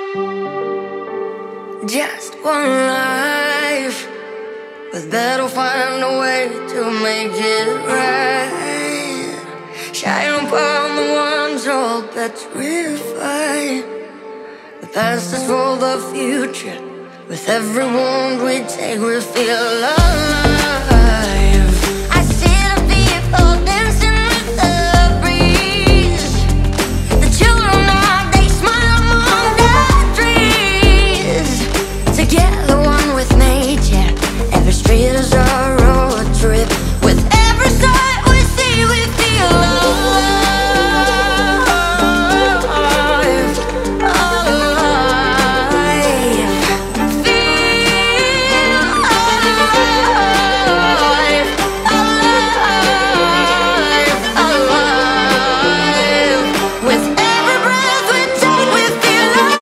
Just one life, but that'll find a way to make it right. Shine upon the ones all petrified. The past is for the future. With every wound we take, we feel alive.